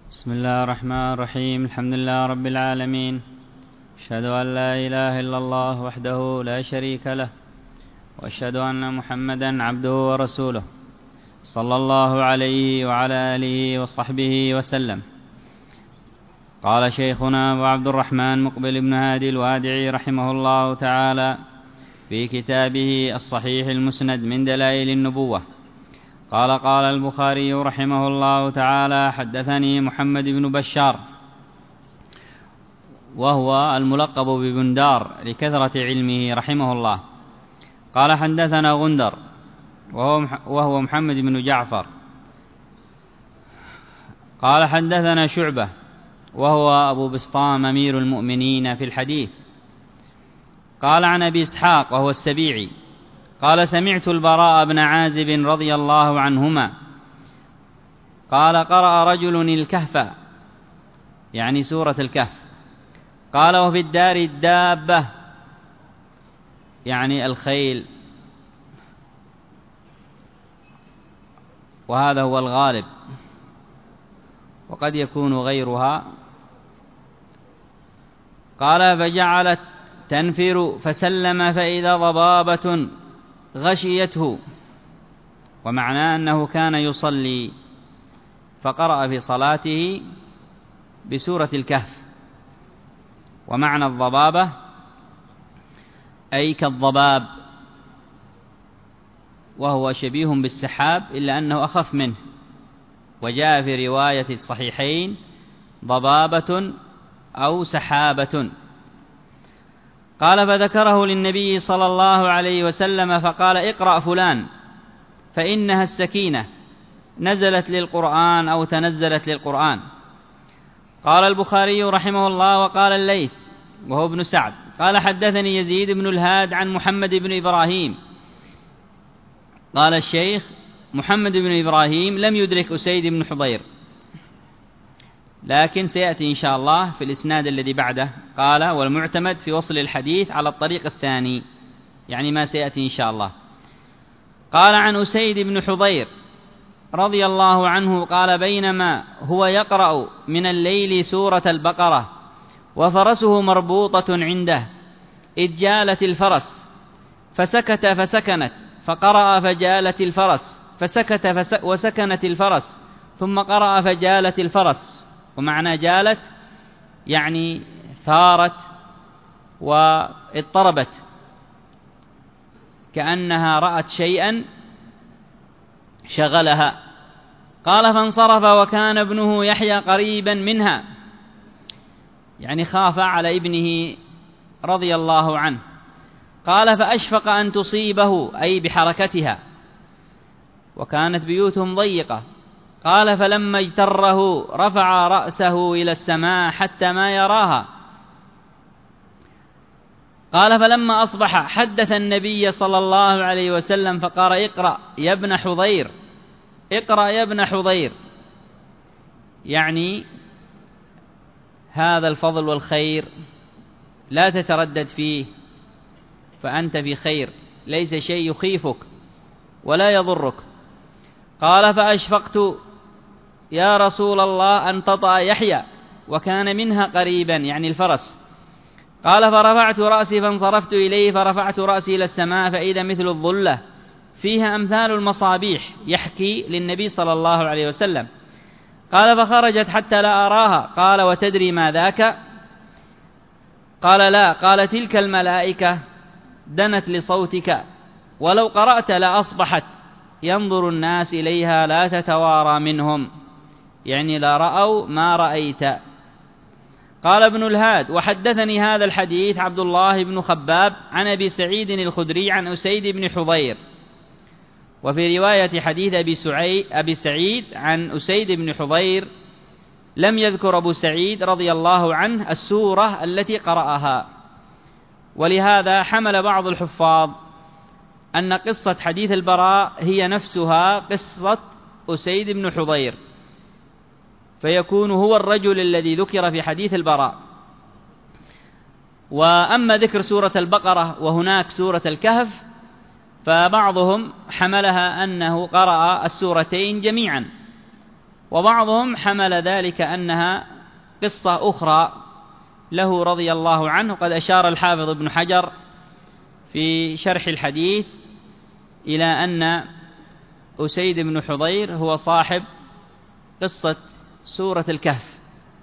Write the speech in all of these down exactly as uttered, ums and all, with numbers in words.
بسم الله الرحمن الرحيم. الحمد لله رب العالمين، أشهد أن لا إله إلا الله وحده لا شريك له، وأشهد أن محمدا عبده ورسوله، صلى الله عليه وعلى آله وصحبه وسلم. قال شيخنا أبو عبد الرحمن مقبل بن هادي الوادعي رحمه الله تعالى في كتابه الصحيح المسند من دلائل النبوة، قال قال البخاري رحمه الله تعالى: حدثني محمد بن بشار، وهو الملقب ببندار لكثرة علمه رحمه الله. قال: حدثنا غندر، وهو محمد بن جعفر. قال: حدثنا شعبة، وهو أبو بسطام أمير المؤمنين في الحديث. قال: عن أبي إسحاق، وهو السبيعي، قال: سمعت البراء بن عازب رضي الله عنهما قال: قرأ رجل الكهف، يعني سورة الكهف. قال: وفي الدار الدابة، يعني الخيل، وهذا هو الغالب، وقد يكون غيرها. قال: فجعلت تنفر فسلم فإذا ضبابة غشيته، ومعناه أنه كان يصلي فقرأ في صلاته بسورة الكهف. ومعنى الضبابة أي كالضباب، وهو شبيه بالسحاب إلا أنه أخف منه، وجاء في رواية الصحيحين ضبابة أو سحابة. قال: فذكره للنبي صلى الله عليه وسلم فقال: اقرأ فلان فإنها السكينة نزلت للقرآن أو تنزلت للقرآن. قال البخاري رحمه الله: وقال الليث، وهو ابن سعد، قال: حدثني يزيد بن الهاد عن محمد بن إبراهيم. قال الشيخ: محمد بن إبراهيم لم يدرك أسيد بن حضير، لكن سيأتي إن شاء الله في الإسناد الذي بعده. قال: والمعتمد في وصل الحديث على الطريق الثاني، يعني ما سيأتي إن شاء الله. قال: عن أسيد بن حضير رضي الله عنه قال: بينما هو يقرأ من الليل سورة البقرة وفرسه مربوطة عنده، إذ جالت الفرس فسكت فسكنت، فقرأ فجالت الفرس فسكت فس وسكنت الفرس، ثم قرأ فجالت الفرس. ومعنى جالت يعني ثارت واضطربت، كأنها رأت شيئا شغلها. قال: فانصرف وكان ابنه يحيى قريبا منها، يعني خاف على ابنه رضي الله عنه. قال: فأشفق أن تصيبه، أي بحركتها، وكانت بيوتهم ضيقة. قال: فلما اجتره رفع رأسه إلى السماء حتى ما يراها. قال: فلما أصبح حدث النبي صلى الله عليه وسلم فقال: اقرأ يا ابن حضير، اقرأ يا ابن حضير، يعني هذا الفضل والخير لا تتردد فيه، فأنت في خير، ليس شيء يخيفك ولا يضرك. قال: فأشفقت يا رسول الله أن تطأ يحيى، وكان منها قريبا، يعني الفرس. قال: فرفعت رأسي فانصرفت إليه، فرفعت رأسي إلى السماء فإذا مثل الظلة فيها أمثال المصابيح، يحكي للنبي صلى الله عليه وسلم. قال: فخرجت حتى لا أراها. قال: وتدري ما ذاك؟ قال: لا. قال: تلك الملائكة دنت لصوتك، ولو قرأت لأصبحت ينظر الناس إليها لا تتوارى منهم، يعني لا رأوا ما رأيت. قال ابن الهاد: وحدثني هذا الحديث عبد الله بن خباب عن أبي سعيد الخدري عن أسيد بن حضير. وفي رواية حديث أبي, أبي سعيد عن أسيد بن حضير لم يذكر أبو سعيد رضي الله عنه السورة التي قرأها، ولهذا حمل بعض الحفاظ أن قصة حديث البراء هي نفسها قصة أسيد بن حضير، فيكون هو الرجل الذي ذكر في حديث البراء. وأما ذكر سورة البقرة وهناك سورة الكهف، فبعضهم حملها أنه قرأ السورتين جميعا، وبعضهم حمل ذلك أنها قصة أخرى له رضي الله عنه. قد أشار الحافظ ابن حجر في شرح الحديث إلى أن أسيد بن حضير هو صاحب قصة سورة الكهف.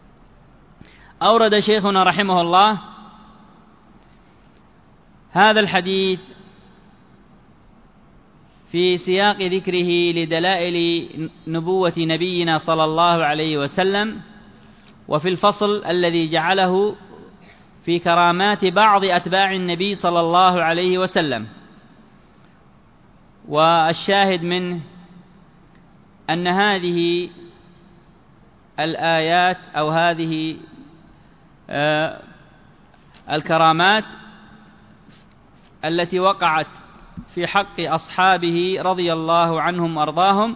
أورد شيخنا رحمه الله هذا الحديث في سياق ذكره لدلائل نبوة نبينا صلى الله عليه وسلم، وفي الفصل الذي جعله في كرامات بعض أتباع النبي صلى الله عليه وسلم. والشاهد منه أن هذه الآيات أو هذه آه الكرامات التي وقعت في حق أصحابه رضي الله عنهم وأرضاهم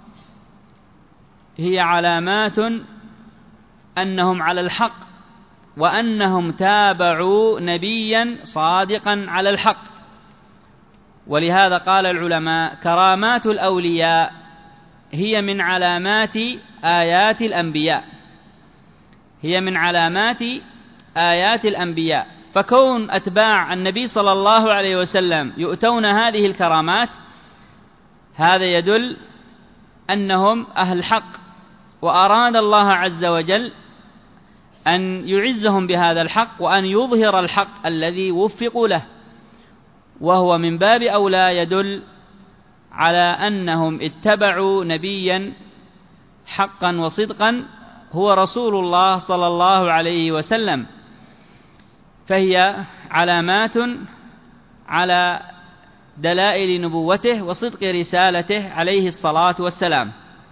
هي علامات أنهم على الحق، وأنهم تابعوا نبيا صادقا على الحق. ولهذا قال العلماء: كرامات الأولياء هي من علامات آيات الأنبياء، هي من علامات آيات الأنبياء. فكون أتباع النبي صلى الله عليه وسلم يؤتون هذه الكرامات هذا يدل أنهم أهل حق، وأراد الله عز وجل أن يعزهم بهذا الحق وأن يظهر الحق الذي وفقوا له، وهو من باب أولى يدل على أنهم اتبعوا نبيا حقا وصدقا هو رسول الله صلى الله عليه وسلم. فهي علامات على دلائل نبوته وصدق رسالته عليه الصلاة والسلام.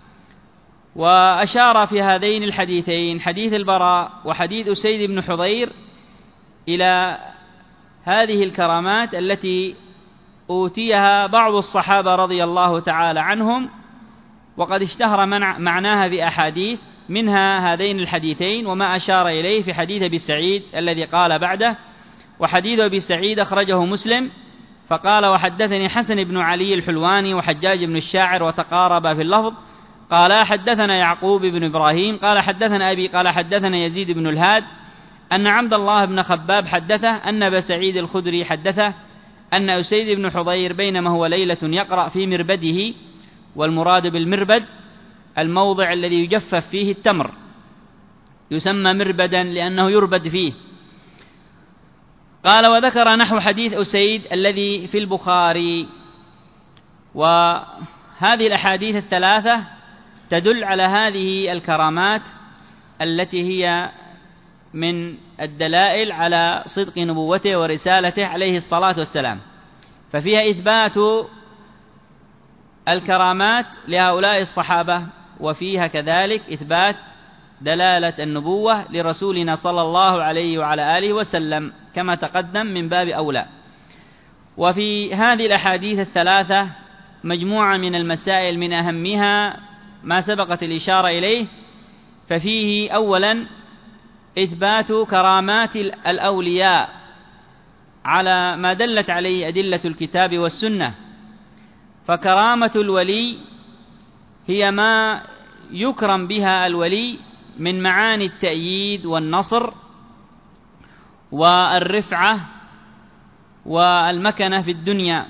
وأشار في هذين الحديثين، حديث البراء وحديث أسيد بن حضير، إلى هذه الكرامات التي أوتيها بعض الصحابة رضي الله تعالى عنهم، وقد اشتهر معناها بأحاديث، منها هذين الحديثين وما أشار إليه في حديث أبي سعيد الذي قال بعده. وحديث أبي سعيد أخرجه مسلم فقال: وحدثني حسن بن علي الحلواني وحجاج بن الشاعر وتقاربا في اللفظ، قال: حدثنا يعقوب بن إبراهيم قال حدثنا أبي قال حدثنا يزيد بن الهاد أن عبد الله بن خباب حدثه أن أبا سعيد الخدري حدثه أن أسيد بن حضير بينما هو ليلة يقرأ في مربده، والمراد بالمربد الموضع الذي يجفف فيه التمر، يسمى مربدا لأنه يربد فيه. قال: وذكر نحو حديث أسيد الذي في البخاري. وهذه الأحاديث الثلاثة تدل على هذه الكرامات التي هي من الدلائل على صدق نبوته ورسالته عليه الصلاة والسلام، ففيها إثبات الكرامات لهؤلاء الصحابة، وفيها كذلك إثبات دلالة النبوة لرسولنا صلى الله عليه وعلى آله وسلم كما تقدم من باب أولى. وفي هذه الأحاديث الثلاثة مجموعة من المسائل، من أهمها ما سبقت الإشارة إليه. ففيه أولا إثبات كرامات الأولياء على ما دلت عليه أدلة الكتاب والسنة. فكرامة الولي هي ما يكرم بها الولي من معاني التأييد والنصر والرفعة والمكنة في الدنيا،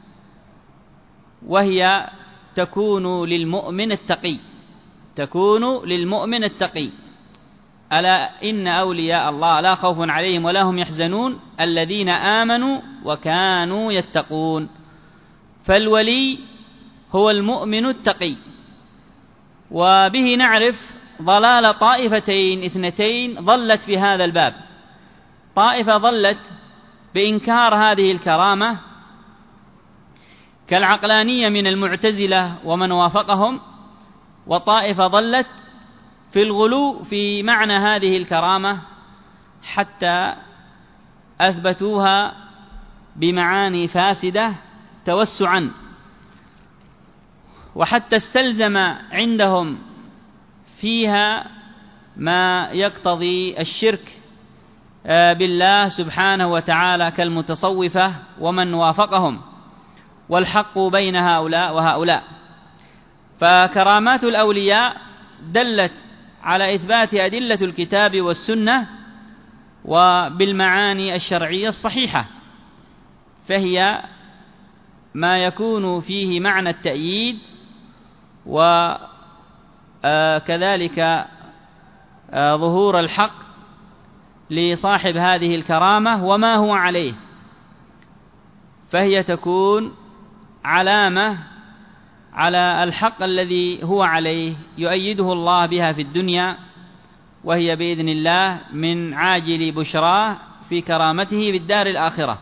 وهي تكون للمؤمن التقي، تكون للمؤمن التقي. ألا إن أولياء الله لا خوف عليهم ولا هم يحزنون الذين آمنوا وكانوا يتقون. فالولي هو المؤمن التقي. وبه نعرف ضلال طائفتين اثنتين ضلت في هذا الباب. طائفة ضلت بإنكار هذه الكرامة كالعقلانية من المعتزلة ومن وافقهم، وطائفة ضلت في الغلو في معنى هذه الكرامة حتى أثبتوها بمعاني فاسدة توسعا، وحتى استلزم عندهم فيها ما يقتضي الشرك بالله سبحانه وتعالى كالمتصوفة ومن وافقهم، والحق بين هؤلاء وهؤلاء. فكرامات الأولياء دلت على إثبات أدلة الكتاب والسنة وبالمعاني الشرعية الصحيحة، فهي ما يكون فيه معنى التأييد وكذلك ظهور الحق لصاحب هذه الكرامة وما هو عليه، فهي تكون علامة على الحق الذي هو عليه يؤيده الله بها في الدنيا، وهي بإذن الله من عاجل بشراه في كرامته بالدار الآخرة،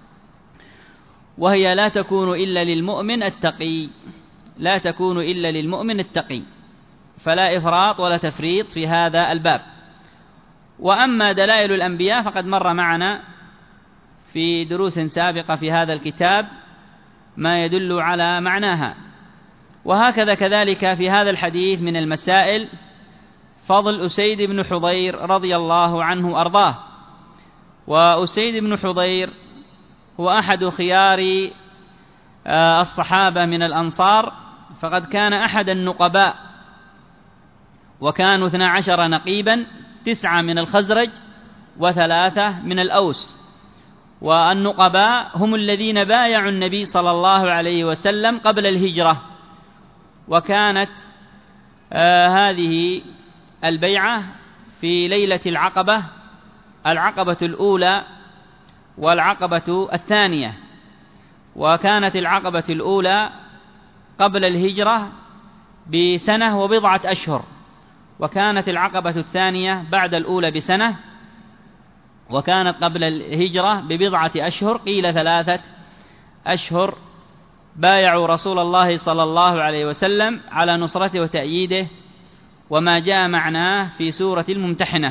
وهي لا تكون إلا للمؤمن التقي، لا تكون إلا للمؤمن التقي، فلا إفراط ولا تفريط في هذا الباب. وأما دلائل الأنبياء فقد مر معنا في دروس سابقة في هذا الكتاب ما يدل على معناها. وهكذا كذلك في هذا الحديث من المسائل فضل أسيد بن حضير رضي الله عنه وأرضاه. وأسيد بن حضير هو أحد خيار الصحابة من الأنصار، فقد كان أحد النقباء، وكانوا اثنا عشر نقيبا، تسعة من الخزرج وثلاثة من الأوس. والنقباء هم الذين بايعوا النبي صلى الله عليه وسلم قبل الهجرة، وكانت آه هذه البيعة في ليلة العقبة، العقبة الأولى والعقبة الثانية. وكانت العقبة الأولى قبل الهجرة بسنة وبضعة أشهر، وكانت العقبة الثانية بعد الأولى بسنة، وكانت قبل الهجرة ببضعة أشهر، قيل ثلاثة أشهر. بايعوا رسول الله صلى الله عليه وسلم على نصرته وتأييده، وما جاء معناه في سورة الممتحنة.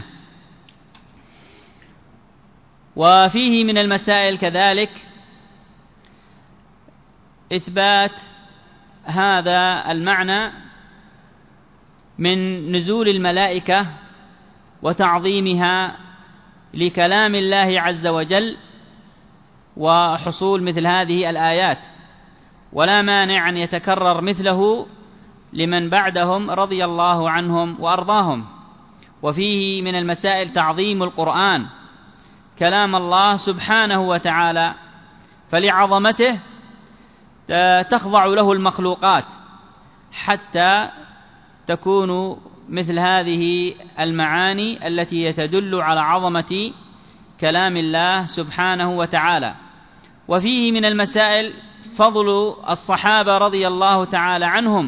وفيه من المسائل كذلك إثبات هذا المعنى من نزول الملائكة وتعظيمها لكلام الله عز وجل، وحصول مثل هذه الآيات، ولا مانع أن يتكرر مثله لمن بعدهم رضي الله عنهم وأرضاهم. وفيه من المسائل تعظيم القرآن كلام الله سبحانه وتعالى، فلعظمته تخضع له المخلوقات حتى تكون مثل هذه المعاني التي تدل على عظمة كلام الله سبحانه وتعالى. وفيه من المسائل فضل الصحابة رضي الله تعالى عنهم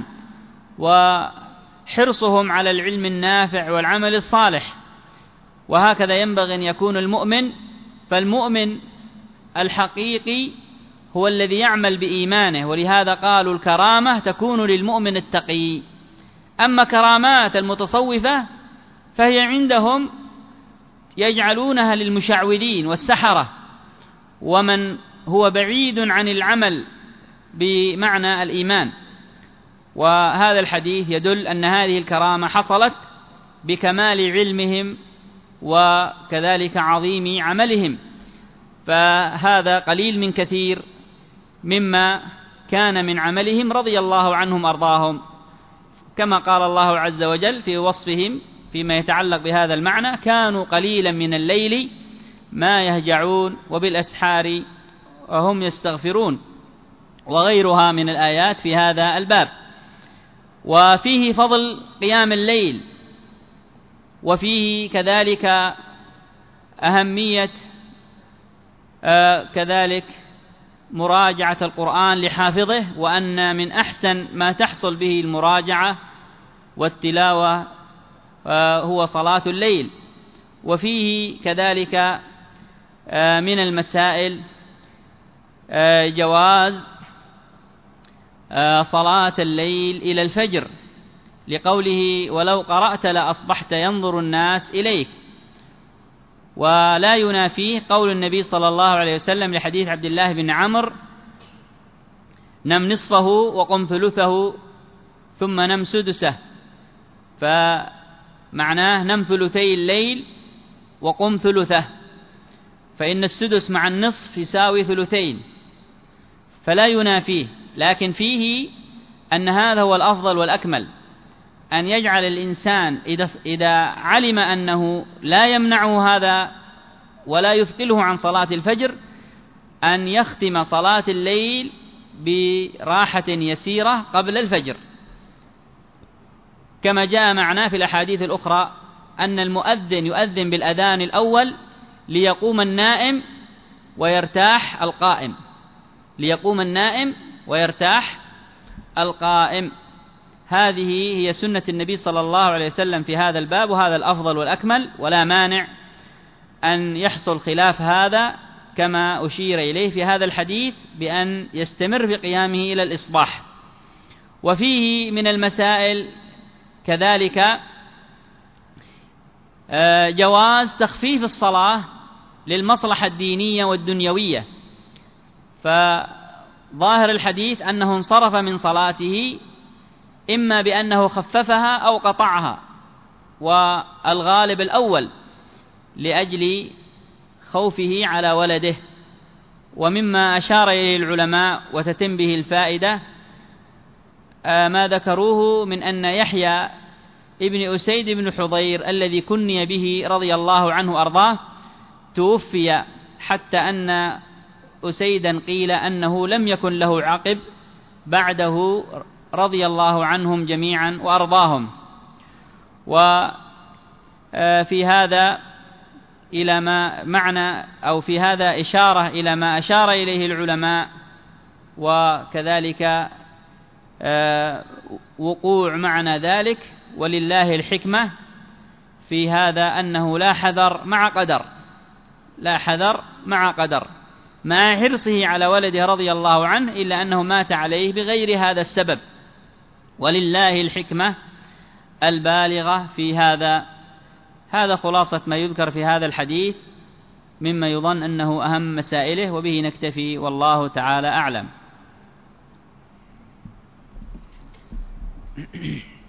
وحرصهم على العلم النافع والعمل الصالح، وهكذا ينبغي أن يكون المؤمن. فالمؤمن الحقيقي هو الذي يعمل بإيمانه، ولهذا قالوا الكرامة تكون للمؤمن التقي. أما كرامات المتصوفة فهي عندهم يجعلونها للمشعوذين والسحرة، ومن هو بعيد عن العمل بمعنى الإيمان. وهذا الحديث يدل أن هذه الكرامة حصلت بكمال علمهم وكذلك عظيم عملهم، فهذا قليل من كثير مما كان من عملهم رضي الله عنهم أرضاهم، كما قال الله عز وجل في وصفهم فيما يتعلق بهذا المعنى: كانوا قليلا من الليل ما يهجعون وبالأسحار وهم يستغفرون، وغيرها من الآيات في هذا الباب. وفيه فضل قيام الليل، وفيه كذلك أهمية آه كذلك مراجعة القرآن لحافظه، وأن من أحسن ما تحصل به المراجعة والتلاوة آه هو صلاة الليل. وفيه كذلك آه من المسائل آه جواز آه صلاة الليل إلى الفجر، لقوله: ولو قرأت لأصبحت ينظر الناس إليك. ولا ينافيه قول النبي صلى الله عليه وسلم لحديث عبد الله بن عمرو: نم نصفه وقم ثلثه ثم نم سدسه. فمعناه نم ثلثي الليل وقم ثلثه، فإن السدس مع النصف يساوي ثلثين، فلا ينافيه، لكن فيه أن هذا هو الأفضل والأكمل، أن يجعل الإنسان إذا إذا علم أنه لا يمنعه هذا ولا يثقله عن صلاة الفجر أن يختم صلاة الليل براحة يسيرة قبل الفجر، كما جاء معنا في الأحاديث الأخرى أن المؤذن يؤذن بالأذان الأول ليقوم النائم ويرتاح القائم، ليقوم النائم ويرتاح القائم. هذه هي سنة النبي صلى الله عليه وسلم في هذا الباب، وهذا الأفضل والأكمل، ولا مانع أن يحصل خلاف هذا كما أشير إليه في هذا الحديث بأن يستمر في قيامه إلى الإصباح. وفيه من المسائل كذلك جواز تخفيف الصلاة للمصلحة الدينية والدنيوية، فظاهر الحديث أنه انصرف من صلاته إما بأنه خففها أو قطعها، والغالب الأول لأجل خوفه على ولده. ومما أشار إليه العلماء وتتم به الفائدة ما ذكروه من أن يحيى ابن أسيد بن حضير الذي كني به رضي الله عنه أرضاه توفي، حتى أن أسيدا قيل أنه لم يكن له عقب بعده رضي الله عنهم جميعا وأرضاهم. وفي هذا إلى ما معنى أو في هذا إشارة إلى ما أشار إليه العلماء، وكذلك وقوع معنى ذلك، ولله الحكمة في هذا أنه لا حذر مع قدر، لا حذر مع قدر، مع حرصه على ولده رضي الله عنه، إلا أنه مات عليه بغير هذا السبب، ولله الحكمة البالغة في هذا. هذا خلاصة ما يذكر في هذا الحديث مما يظن أنه أهم مسائله، وبه نكتفي والله تعالى أعلم.